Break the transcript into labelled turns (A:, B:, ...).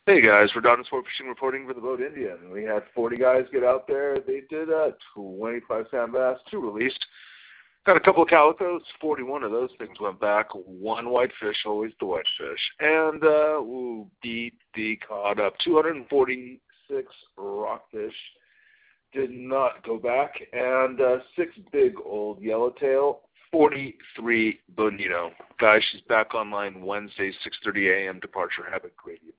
A: Hey guys, we're Don Sport Fishing reporting for the Boat Indian. We had 40 guys get out there. They did 25 sand bass, 2 released. Got a couple of calicos, 41 of those things went back. 1 whitefish, always the whitefish. And beat the cod up. 246 rockfish did not go back. And 6 big old yellowtail, 43 bonito. Guys, she's back online Wednesday, 6:30 a.m. departure. Have a great evening.